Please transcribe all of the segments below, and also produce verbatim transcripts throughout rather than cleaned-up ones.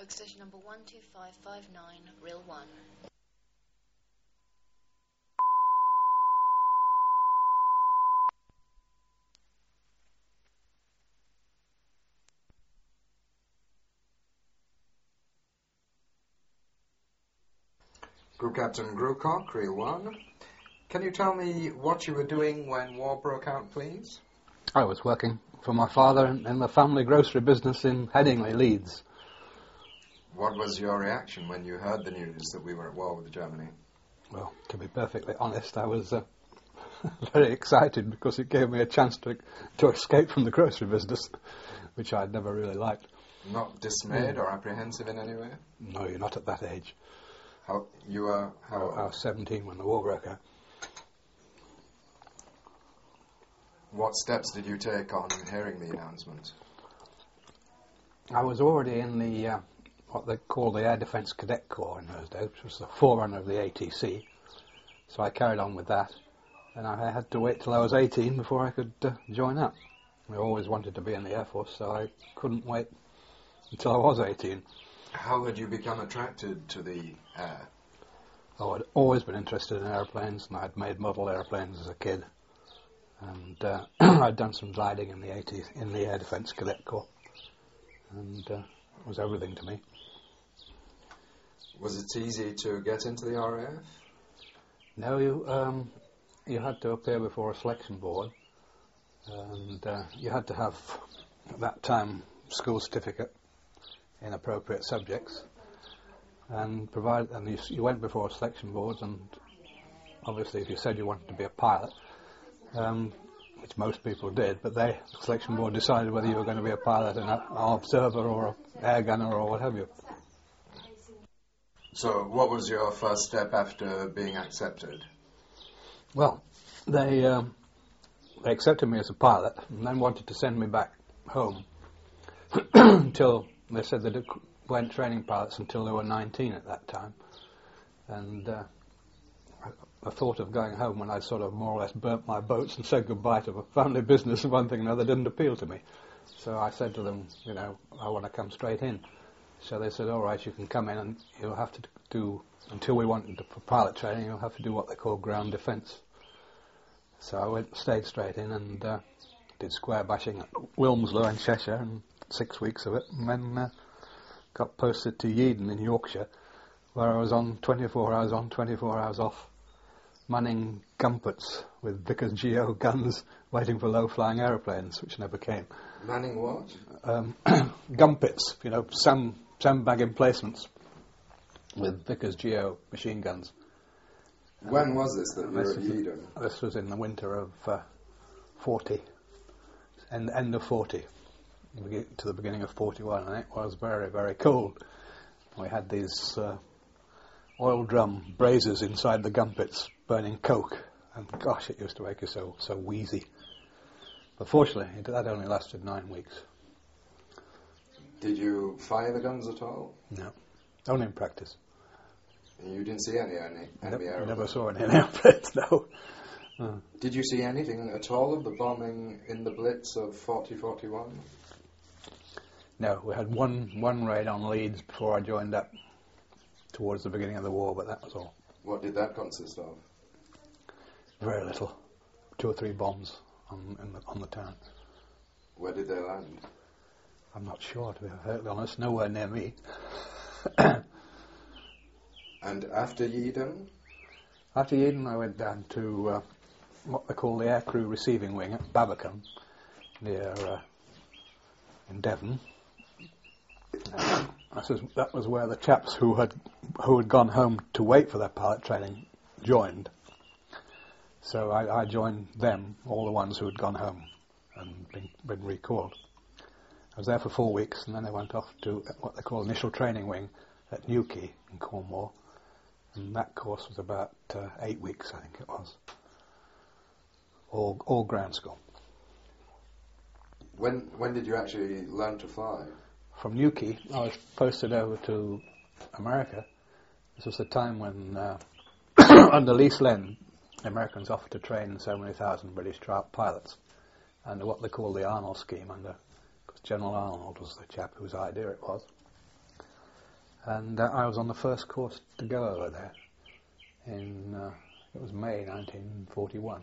Extension number one two five five nine, Reel one. Group Captain Grewcock, Reel one. Can you tell me what you were doing when war broke out, please? I was working for my father in, in the family grocery business in Headingley, Leeds. What was your reaction when you heard the news that we were at war with Germany? Well, to be perfectly honest, I was uh, very excited because it gave me a chance to to escape from the grocery business, which I'd never really liked. Not dismayed mm. or apprehensive in any way? No, you're not at that age. How you were? How old? I was seventeen when the war broke out. What steps did you take on hearing the announcement? I was already in the uh, what they call the Air Defence Cadet Corps in those days, which was the forerunner of the A T C. So I carried on with that, and I had to wait till I was eighteen before I could uh, join up. I always wanted to be in the Air Force, so I couldn't wait until I was eighteen. How had you become attracted to the air? Oh, I'd always been interested in airplanes, and I'd made model airplanes as a kid. And uh, I'd done some gliding in the eighties in the Air Defence Cadet Corps, and uh, it was everything to me. Was it easy to get into the R A F? No, you um, you had to appear before a selection board, and uh, you had to have, at that time, school certificate in appropriate subjects, and provide. And you, you went before a selection board, and obviously, if you said you wanted to be a pilot. Um, which most people did, but they, the selection board decided whether you were going to be a pilot, an, an observer, or an air gunner, or what have you. So, what was your first step after being accepted? Well, they um, they accepted me as a pilot, and then wanted to send me back home until they said they weren't training pilots until they were nineteen at that time, and. Uh, The thought of going home when I'd sort of more or less burnt my boats and said goodbye to a family business and one thing and another didn't appeal to me. So I said to them, you know, I want to come straight in. So they said, all right, you can come in and you'll have to do, until we want to, for pilot training, you'll have to do what they call ground defence. So I went, stayed straight in and uh, did square bashing at Wilmslow in Cheshire, and six weeks of it, and then uh, got posted to Yeadon in Yorkshire, where I was on twenty-four hours on, twenty-four hours off, manning gumpets with Vickers G O guns, waiting for low-flying aeroplanes, which never came. Manning what? Um, gumpets, you know, sand, sandbag emplacements with Vickers G O machine guns. When um, was this that you were at Yeadon? This was in the winter of uh, forty, and end of forty, to the beginning of forty-one, and it was very, very cold. We had these uh, oil drum braziers inside the gumpets, burning coke, and gosh, it used to make you so so wheezy. But fortunately, that only lasted nine weeks. Did you fire the guns at all? No, only in practice. You didn't see any enemy Never, airplanes? never saw any airplanes, no. Uh. Did you see anything at all of the bombing in the Blitz of forty forty-one? No, we had one one raid on Leeds before I joined up, towards the beginning of the war, but that was all. What did that consist of? Very little. Two or three bombs on, in the, on the town. Where did they land? I'm not sure, to be perfectly honest. Nowhere near me. And after Yeadon? After Yeadon, I went down to uh, what they call the Aircrew Receiving Wing at Babbacombe, near uh, in Devon. Uh, that, was, that was where the chaps who had who had gone home to wait for their pilot training joined. So I, I joined them, all the ones who had gone home and been, been recalled. I was there for four weeks, and then I went off to what they call initial training wing at Newquay in Cornwall, and that course was about uh, eight weeks, I think it was, all, all ground school. When when did you actually learn to fly? From Newquay, I was posted over to America. This was the time when, uh, under Lease Len, the Americans offered to train so many thousand British trial pilots under what they call the Arnold scheme, under because General Arnold was the chap whose idea it was. And uh, I was on the first course to go over there in, uh, it was May nineteen forty-one.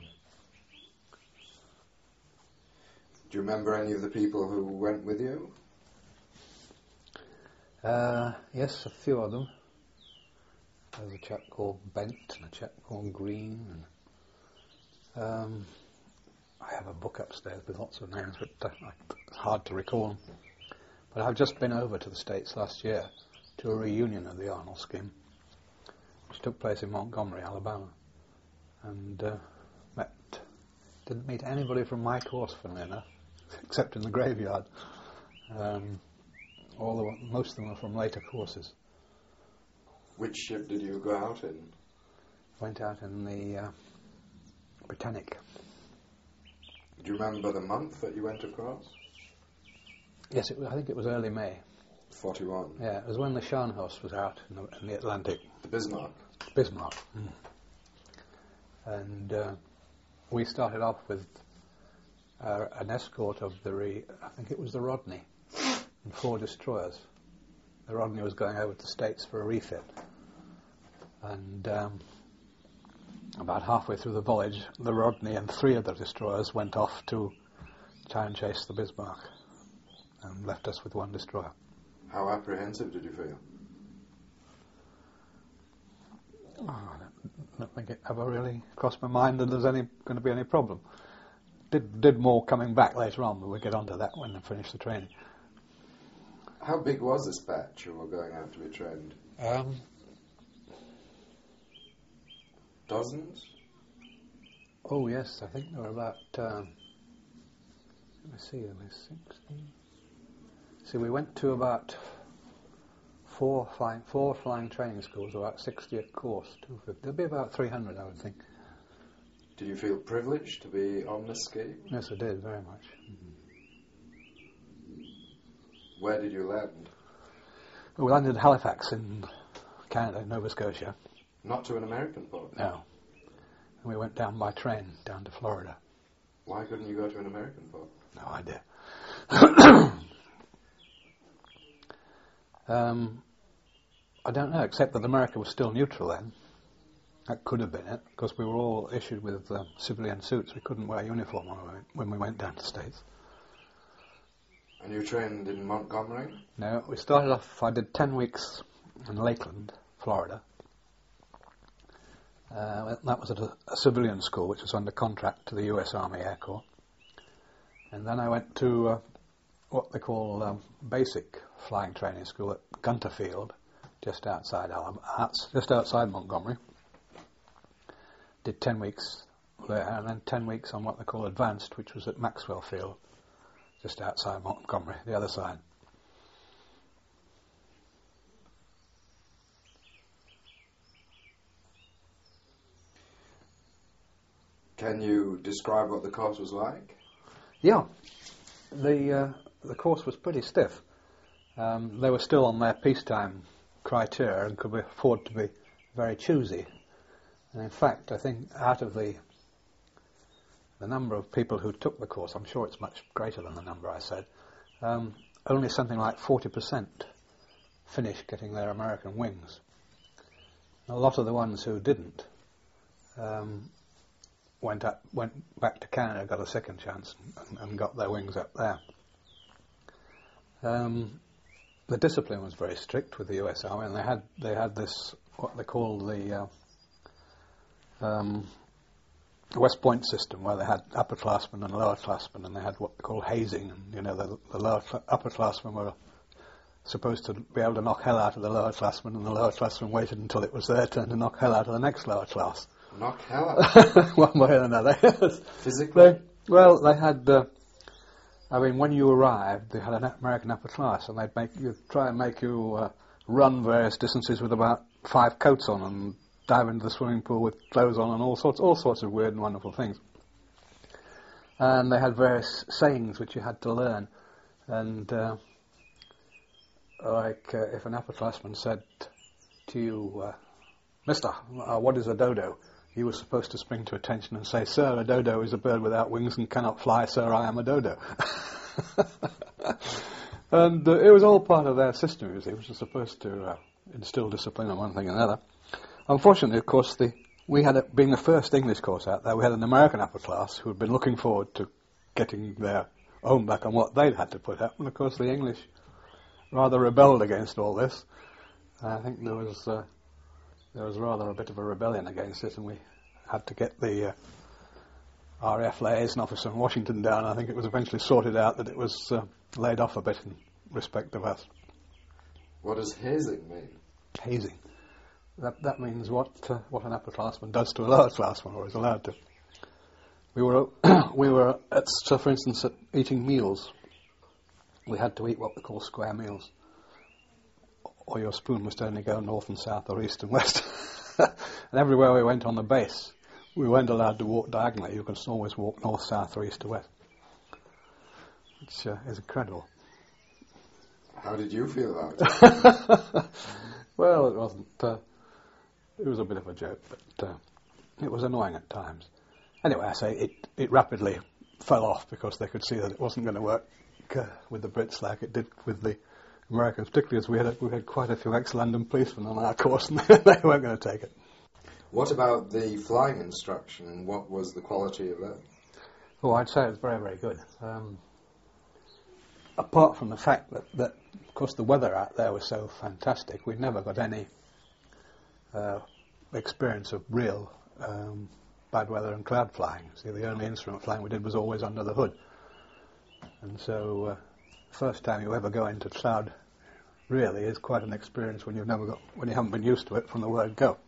Do you remember any of the people who went with you? Uh, yes, a few of them. There was a chap called Bent and a chap called Green. And, um, I have a book upstairs with lots of names, but uh, it's hard to recall them. But I've just been over to the States last year to a reunion of the Arnold scheme, which took place in Montgomery, Alabama. And uh, met, didn't meet anybody from my course, funnily enough, except in the graveyard. Um, all the, most of them were from later courses. Which ship did you go out in? Went out in the uh, Britannic. Do you remember the month that you went across? Yes, it was, I think it was early May. forty-one. Yeah, it was when the Scharnhorst was out in the, in the Atlantic. The Bismarck. Bismarck. Mm. And uh, we started off with uh, an escort of the, re, I think it was the Rodney, and four destroyers. The Rodney was going over to the States for a refit. And um, about halfway through the voyage, the Rodney and three of the destroyers went off to try and chase the Bismarck and left us with one destroyer. How apprehensive did you feel? Oh, I don't, don't think it ever really crossed my mind that there's any going to be any problem. Did did more coming back later on, but we'll get onto that when I finish the training. How big was this batch you were going out to be trained? Um, Dozens? oh yes, I think there were about. Um, let me see, there were sixteen. See, we went to about four flying four flying training schools, about sixty a course. two fifty. There'd be about three hundred, I would think. Did you feel privileged to be on this scheme? Yes, I did, very much. Mm-hmm. Where did you land? We landed at Halifax in Canada, Nova Scotia. Not to an American port? No. And we went down by train down to Florida. Why couldn't you go to an American port? No idea. um, I don't know, except that America was still neutral then. That could have been it, because we were all issued with um, civilian suits. We couldn't wear uniform when we went, when we went down to the States. And you trained in Montgomery? No, we started off, I did ten weeks in Lakeland, Florida. Uh, that was at a, a civilian school, which was under contract to the U S Army Air Corps. And then I went to uh, what they call um, basic flying training school at Gunter Field, just outside Alabama, just outside Montgomery. Did ten weeks there, and then ten weeks on what they call advanced, which was at Maxwell Field, just outside Montgomery, the other side. Can you describe what the course was like? Yeah, the uh, the course was pretty stiff. Um, they were still on their peacetime criteria and could afford to be very choosy. And in fact, I think out of the the number of people who took the course, I'm sure it's much greater than the number I said, um, only something like forty percent finished getting their American wings. A lot of the ones who didn't um, went up, went back to Canada, got a second chance, and, and got their wings up there. Um, the discipline was very strict with the U S Army, and they had they had this what they call the uh, um, West Point system, where they had upperclassmen and lowerclassmen, and they had what they call hazing. And you know, the, the lower cl- upperclassmen were supposed to be able to knock hell out of the lowerclassmen, and the lowerclassmen waited until it was their turn to knock hell out of the next lower class. Knock hell out? One way or another. Physically? They, well, they had. Uh, I mean, when you arrived, they had an American upper class, and they'd make you try and make you uh, run various distances with about five coats on, and dive into the swimming pool with clothes on, and all sorts, all sorts of weird and wonderful things. And they had various sayings which you had to learn, and uh, like uh, if an upperclassman said to you, uh, "Mister, uh, what is a dodo?" he was supposed to spring to attention and say, "Sir, a dodo is a bird without wings and cannot fly. Sir, I am a dodo." And uh, it was all part of their system, you see, which was supposed to uh, instill discipline on one thing and another. Unfortunately, of course, the, we had, a, being the first English course out there, we had an American upper class who had been looking forward to getting their own back on what they'd had to put up. And, of course, the English rather rebelled against all this. I think there was uh, there was rather a bit of a rebellion against it, and we had to get the uh, R A F liaison officer in Washington down. I think it was eventually sorted out that it was uh, laid off a bit in respect of us. What does hazing mean? Hazing. That that means what uh, what an upperclassman does to a lower classman, or is allowed to. We were we were at, so for instance, at eating meals. We had to eat what we call square meals, or your spoon must only go north and south, or east and west. And everywhere we went on the base, we weren't allowed to walk diagonally. You could always walk north, south, or east to west, which uh, is incredible. How did you feel about it? Well, it wasn't. Uh, it was a bit of a joke, but uh, it was annoying at times. Anyway, I say it, it rapidly fell off because they could see that it wasn't going to work uh, with the Brits like it did with the Americans, particularly as we had a, we had quite a few ex-London policemen on our course, and they weren't going to take it. What about the flying instruction, and what was the quality of that? Oh, I'd say it was very, very good. Um, apart from the fact that, that, of course, the weather out there was so fantastic, we'd never got any uh, experience of real um, bad weather and cloud flying. See, the only instrument flying we did was always under the hood. And so, uh, the first time you ever go into cloud really is quite an experience when you've never got, when you haven't been used to it from the word go.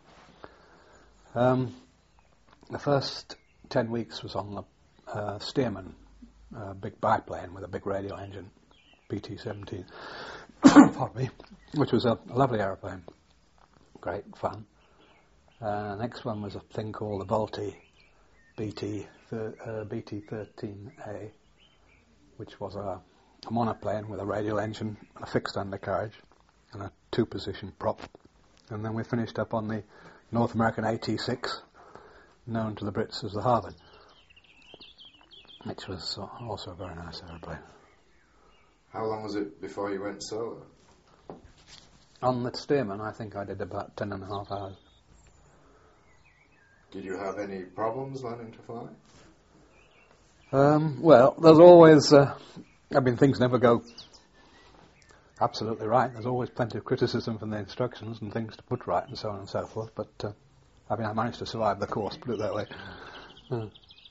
Um, the first ten weeks was on the uh, Stearman, uh, big biplane with a big radial engine, B T seventeen, pardon me, which was a, a lovely aeroplane, great fun. Uh, next one was a thing called the Vultee B T thirteen A, which was a, a monoplane with a radial engine and a fixed undercarriage and a two-position prop. And then we finished up on the North American A T six, known to the Brits as the Harvard, which was also a very nice aeroplane. How long was it before you went solo? On the Stearman, I think I did about ten and a half hours. Did you have any problems learning to fly? Um, well, there's always, uh, I mean, things never go absolutely right. There's always plenty of criticism from the instructions and things to put right and so on and so forth. But, uh, I mean, I managed to survive the course, put it that way. Uh.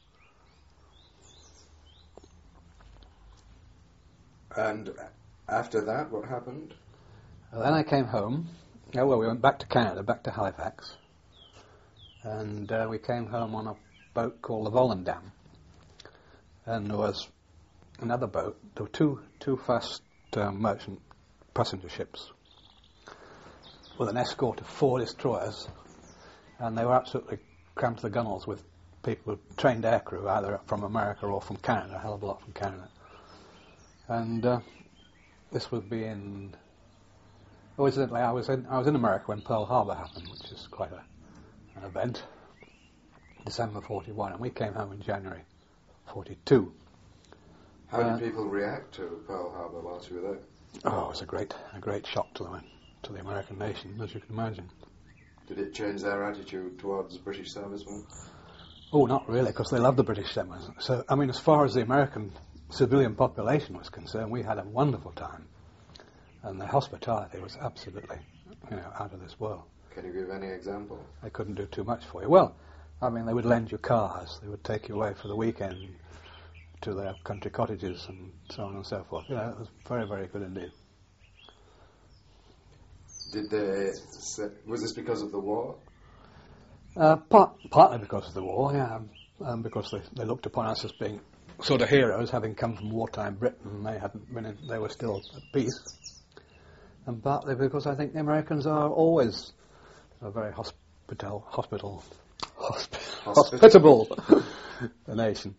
And after that, what happened? Well, then I came home. Oh, well, we went back to Canada, back to Halifax. And uh, we came home on a boat called the Volendam. And there was another boat. There were two, two fast uh, merchant passenger ships with an escort of four destroyers. And they were absolutely crammed to the gunwales with people, trained aircrew, either from America or from Canada, a hell of a lot from Canada. And uh, this would be in... Oh, incidentally, I was in I was in America when Pearl Harbor happened, which is quite a, an event. December forty-one, and we came home in January forty-two. How uh, did people react to Pearl Harbor whilst you were there? Oh, it was a great a great shock to the to the American nation, as you can imagine. Did it change their attitude towards British servicemen? Oh, not really, because they loved the British servicemen. So, I mean, as far as the American civilian population was concerned, we had a wonderful time. And the hospitality was absolutely, you know, out of this world. Can you give any example? They couldn't do too much for you. Well, I mean, they would lend you cars. They would take you away for the weekend to their country cottages and so on and so forth. You know, it was very, very good indeed. Did they say, was this because of the war? Uh, part, partly because of the war, yeah, um, because they, they looked upon us as being sort of heroes, having come from wartime Britain, and they hadn't been in, they were still at peace. And partly because I think the Americans are always a very hospital, hospital, hospi- hospitable a nation.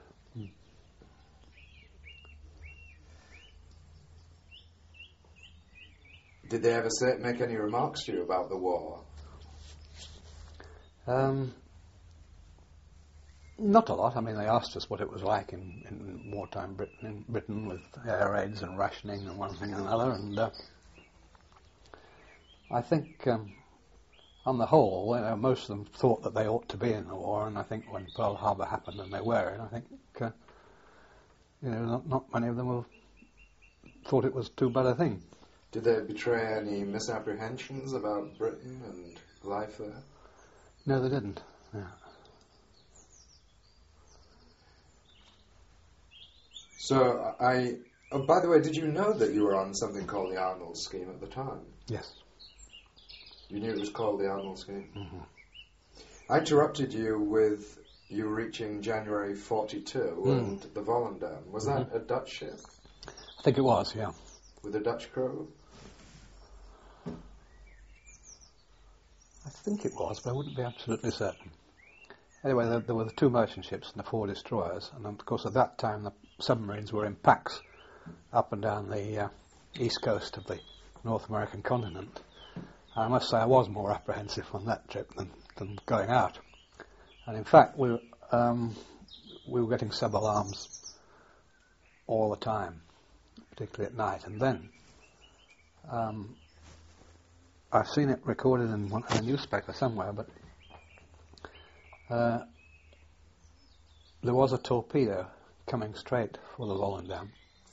Did they ever say, make any remarks to you about the war? Um, Not a lot. I mean, they asked us what it was like in, in wartime Britain, in Britain with air raids and rationing and one thing and another. And uh, I think, um, on the whole, you know, most of them thought that they ought to be in the war. And I think when Pearl Harbor happened and they were in, I think, uh, you know, not, not many of them have thought it was too bad a thing. Did they betray any misapprehensions about Britain and life there? No, they didn't. Yeah. So I. Oh, by the way, did you know that you were on something called the Arnold Scheme at the time? Yes. You knew it was called the Arnold Scheme? Mm-hmm. I interrupted you with you reaching January forty-two Mm. and the Volendam. Was Mm-hmm. that a Dutch ship? I think it was, yeah. With a Dutch crew? I think it was, but I wouldn't be absolutely certain. Anyway, there, there were the two merchant ships and the four destroyers, and of course at that time the submarines were in packs up and down the uh, east coast of the North American continent. I must say I was more apprehensive on that trip than, than going out. And in fact, we were, um, we were getting sub-alarms all the time, particularly at night. And then um, I've seen it recorded in, one, in a newspaper somewhere, but uh, there was a torpedo coming straight for the Volendam,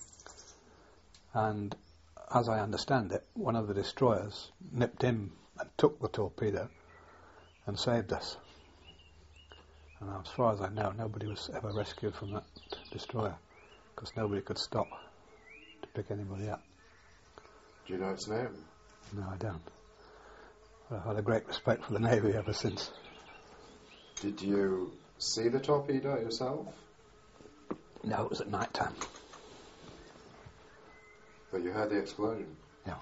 and as I understand it, one of the destroyers nipped in and took the torpedo and saved us. And as far as I know, nobody was ever rescued from that destroyer because nobody could stop to pick anybody up. Do you know its name? No, I don't. I've had a great respect for the Navy ever since. Did you see the torpedo yourself? No, it was at night time. But you heard the explosion? Yeah.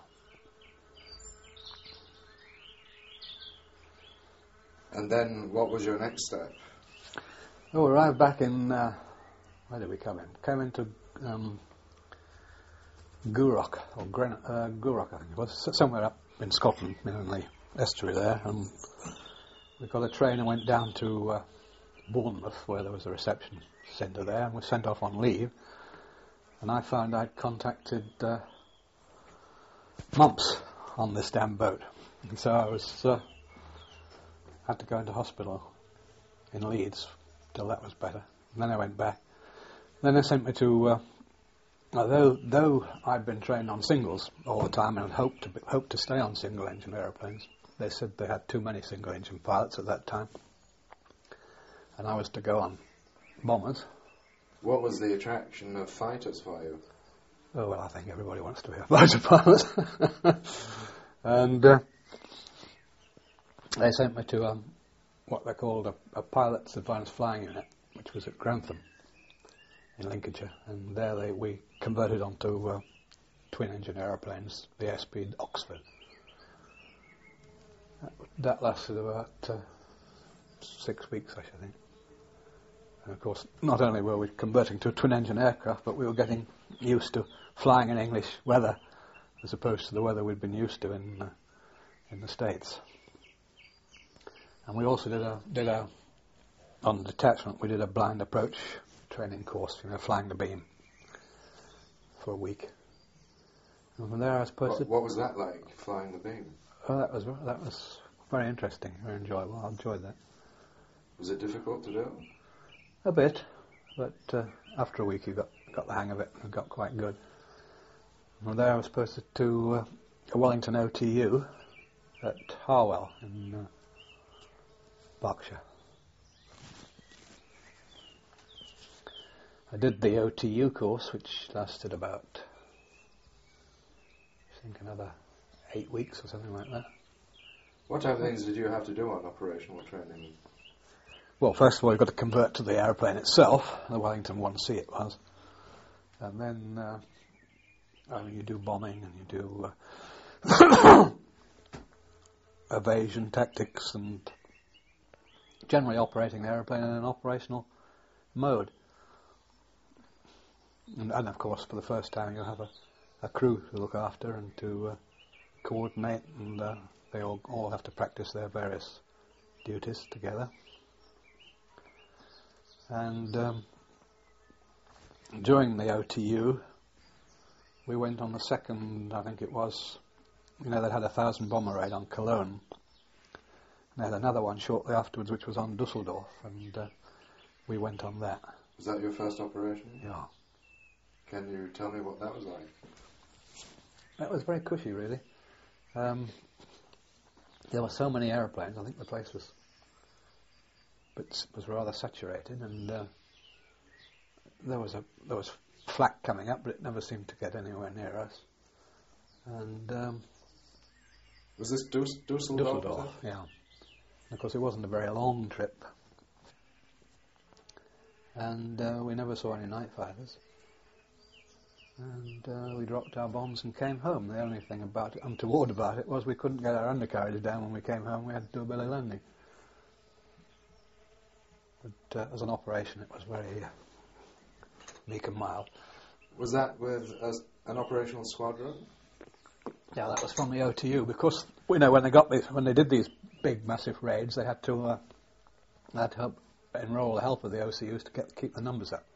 And then what was your next step? Oh, we arrived back in, uh, where did we come in? Came into um, Gourock, or Gren- uh, Gourock I think it was, S- somewhere up in Scotland, you know, in the estuary there, and we got a train and went down to uh, Bournemouth, where there was a reception centre there, and we sent off on leave, and I found I'd contacted uh, mumps on this damn boat, and so I was uh, had to go into hospital in Leeds till that was better. And then I went back. Then they sent me to, uh, although though I'd been trained on singles all the time and hoped to be, hoped to stay on single engine aeroplanes, they said they had too many single engine pilots at that time, and I was to go on bombers. What was the attraction of fighters for you? Oh well, I think everybody wants to be a fighter pilot. And uh, they sent me to um, what they called a, a pilot's advanced flying unit, which was at Grantham in Lincolnshire, and there they we converted onto uh, twin engine aeroplanes, the airspeed Oxford. That, that lasted about uh, six weeks, I should think. And of course, not only were we converting to a twin engine aircraft, but we were getting used to flying in English weather as opposed to the weather we'd been used to in uh, in the States. And we also did a did a on detachment we did a blind approach training course, you know, flying the beam for a week. And from there I was posted. What, what was that like, flying the beam? Oh, that was that was very interesting, very enjoyable. I enjoyed that. Was it difficult to do? A bit, but uh, after a week you got got the hang of it and got quite good. From there I was posted to uh, a Wellington O T U at Harwell in uh, Berkshire. I did the O T U course, which lasted about, I think, another eight weeks or something like that. What type of things did you have to do on operational training? Well, first of all, you've got to convert to the aeroplane itself, the Wellington one C it was. And then uh, I mean, you do bombing and you do uh, evasion tactics and generally operating the aeroplane in an operational mode. And, and of course, for the first time, you'll have a, a crew to look after and to uh, coordinate, and uh, they all, all have to practice their various duties together. And um, during the O T U, we went on the second, I think it was, you know, they had a thousand bomber raid on Cologne. They had another one shortly afterwards, which was on Dusseldorf, and uh, we went on that. Was that your first operation? Yeah. Can you tell me what that was like? That was very cushy, really. Um, there were so many aeroplanes. I think the place was, but was rather saturated, and uh, there was a there was flak coming up, but it never seemed to get anywhere near us. And um, was this Dus- Dusseldorf? Dusseldorf, yeah. And of course, it wasn't a very long trip, and uh, we never saw any night fighters. And uh, we dropped our bombs and came home. The only thing about it, untoward about it, was we couldn't get our undercarriage down when we came home. We had to do a belly landing. But uh, as an operation, it was very uh, meek and mild. Was that with a, an operational squadron? Yeah, that was from the O T U, because you know when they got these, when they did these big, massive raids, they had to uh, they had to help enrol the help of the O C Us to get keep the numbers up.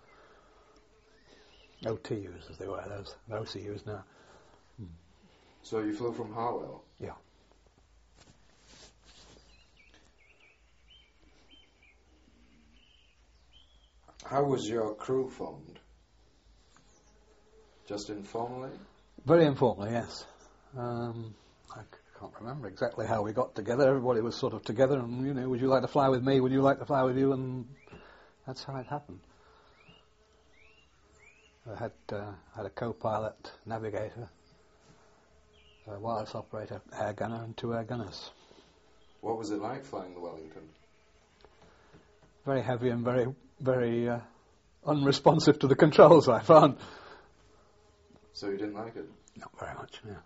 O T Us, as they were, those O C Us now. Mm. So you flew from Harwell? Yeah. How was your crew formed? Just informally? Very informally, yes. Um, I c- can't remember exactly how we got together. Everybody was sort of together, and you know, would you like to fly with me? Would you like to fly with you? And that's how it happened. I had uh, had a co-pilot, navigator, a wireless operator, air gunner, and two air gunners. What was it like flying the Wellington? Very heavy and very, very uh, unresponsive to the controls, I found. So you didn't like it? Not very much, yeah.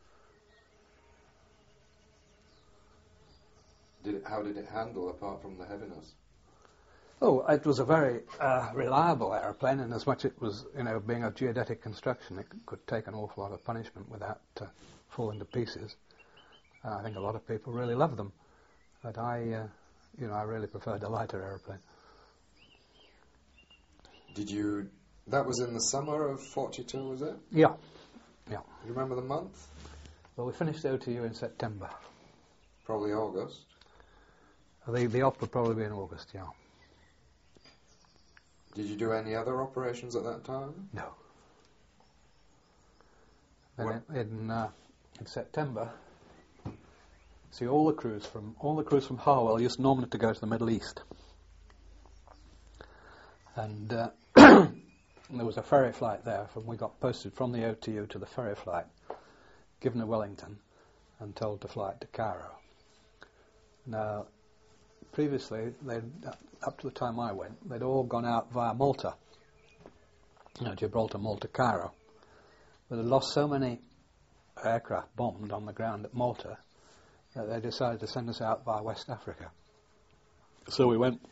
Did it, how did it handle apart from the heaviness? Oh, it was a very uh, reliable aeroplane, and as much it was, you know, being of geodetic construction, it c- could take an awful lot of punishment without uh, falling to pieces. Uh, I think a lot of people really love them, but I, uh, you know, I really preferred the lighter aeroplane. Did you... That was in the summer of forty-two, was it? Yeah, yeah. You remember the month? Well, we finished the O T U in September. Probably August. The, the op would probably be in August, yeah. Did you do any other operations at that time? No. Then in in, uh, in September, see all the crews from all the crews from Harwell used normally to go to the Middle East, and uh, there was a ferry flight there. From we got posted from the O T U to the ferry flight, given to Wellington, and told to fly it to Cairo. Now, previously, they'd, up to the time I went, they'd all gone out via Malta, you know, Gibraltar, Malta, Cairo. But they'd lost so many aircraft bombed on the ground at Malta that they decided to send us out via West Africa. So we went,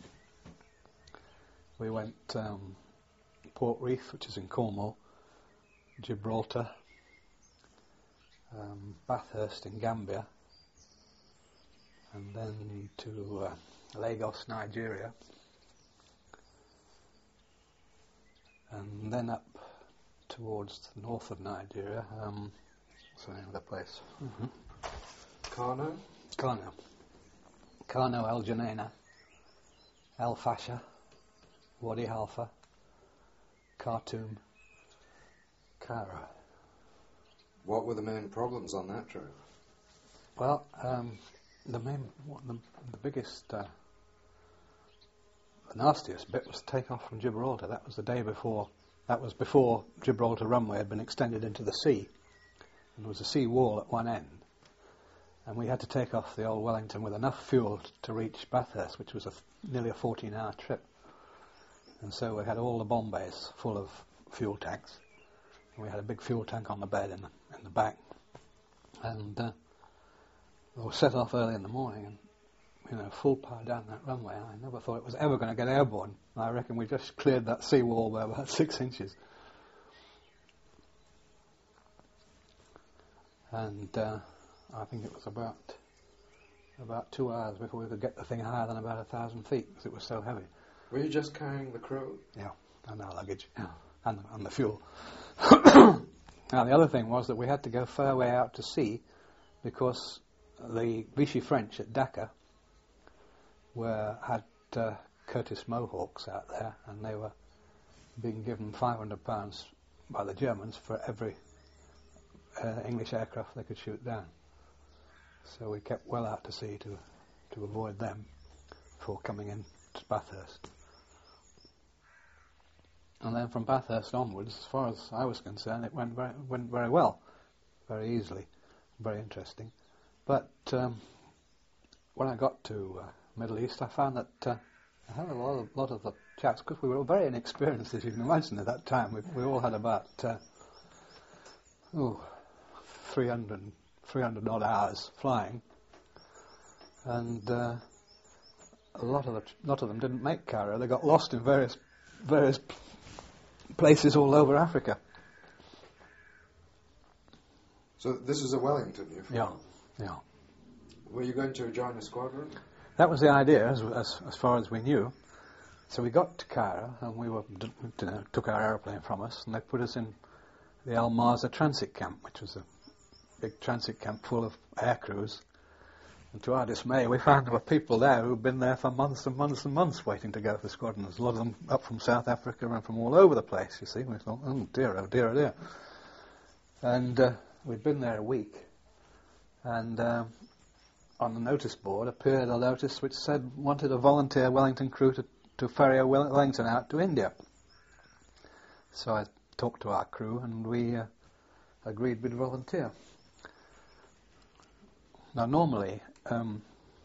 we went um, Port Reef, which is in Cornwall, Gibraltar, um, Bathurst in Gambia, and then to uh, Lagos, Nigeria, and then up towards the north of Nigeria. Um, what's the name of the place? Mm-hmm. Kano? Kano. Kano, El Janaina, El Fasher, Wadi Halfa, Khartoum, Cairo. What were the main problems on that trip? Well, um, the main, what, the, the biggest, uh, the nastiest bit was takeoff from Gibraltar. That was the day before. That was before Gibraltar runway had been extended into the sea, and there was a sea wall at one end. And we had to take off the old Wellington with enough fuel t- to reach Bathurst, which was a th- nearly a fourteen-hour trip. And so we had all the bomb bays full of fuel tanks. And we had a big fuel tank on the bed in the, in the back. And uh, we set off early in the morning, and you know, full power down that runway. And I never thought it was ever going to get airborne. I reckon we just cleared that sea wall by about six inches. And uh, I think it was about about two hours before we could get the thing higher than about a thousand feet, because it was so heavy. Were you just carrying the crew? Yeah, and our luggage, yeah, and, and the fuel. Now, the other thing was that we had to go far way out to sea because the Vichy French at Dakar were had uh, Curtiss Mohawks out there, and they were being given five hundred pounds by the Germans for every uh, English aircraft they could shoot down. So we kept well out to sea to to avoid them before coming in to Bathurst. And then from Bathurst onwards, as far as I was concerned, it went very, went very well, very easily, very interesting. But um, when I got to uh, Middle East, I found that uh, I had a lot of, lot of the chaps, because we were very inexperienced, as you can imagine, at that time. We, we all had about uh, ooh, three hundred, three hundred odd hours flying, and uh, a lot of the, lot of them didn't make Cairo. They got lost in various various places all over Africa. So this is a Wellington you found? Yeah, yeah. Were you going to join a squadron? That was the idea, as, as as far as we knew. So we got to Cairo, and we were d- you know, took our aeroplane from us, and they put us in the Al Marza transit camp, which was a big transit camp full of air crews. And to our dismay, we found there were people there who'd been there for months and months and months waiting to go for squadrons. A lot of them up from South Africa and from all over the place, you see. We thought, oh dear, oh dear, oh dear. And uh, we'd been there a week, and um, on the notice board appeared a notice which said wanted a volunteer Wellington crew to, to ferry a Wellington out to India. So I talked to our crew, and we uh, agreed we'd volunteer. Now, normally, um,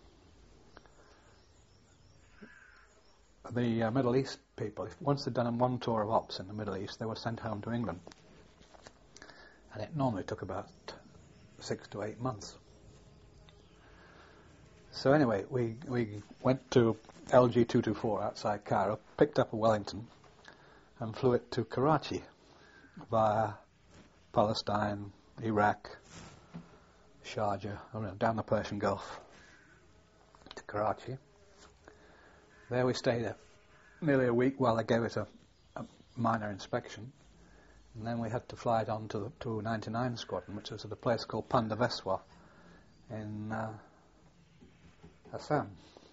the uh, Middle East people, if once they'd done one tour of ops in the Middle East, they were sent home to England. And it normally took about six to eight months. So anyway, we, we went to L G two two four outside Cairo, picked up a Wellington, and flew it to Karachi via Palestine, Iraq, Sharjah, around, down the Persian Gulf to Karachi. There we stayed a, nearly a week while they gave it a, a minor inspection, and then we had to fly it on to the to ninety-nine Squadron, which was at a place called Pandaveswa in uh, Assam,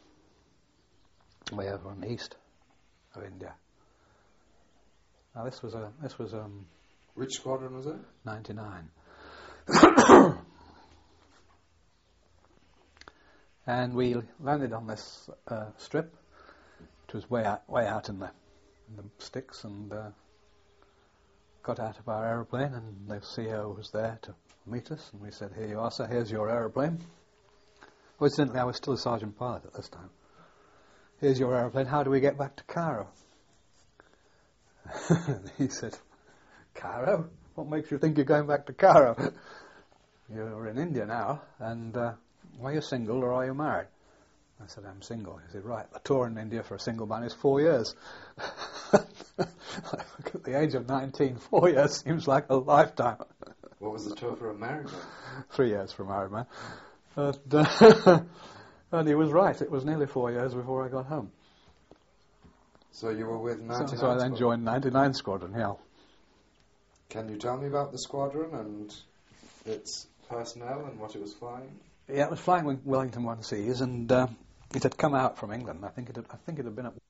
way over on the east of India. Now this was a this was um Which squadron was it? ninety-nine. And we landed on this uh, strip, which was way out, way out in the, in the sticks, and uh, got out of our aeroplane, and the C O was there to meet us, and we said, "Here you are, sir, here's your aeroplane." Well, incidentally, I was still a sergeant pilot at this time. "Here's your aeroplane, how do we get back to Cairo?" He said, "Cairo? What makes you think you're going back to Cairo? You're in India now, and uh, are you single or are you married?" I said, "I'm single." He said, "Right, the tour in India for a single man is four years." At the age of nineteen, four years seems like a lifetime. What was the tour for a married man? Three years for a married man. And, uh, and he was right, it was nearly four years before I got home. So you were with ninety-nine So, so I then Squadron. joined ninety-nine Squadron, yeah. Can you tell me about the squadron and its personnel and what it was flying? Yeah, it was flying with Wellington one Cs, and uh, it had come out from England. I think it had, I think it had been at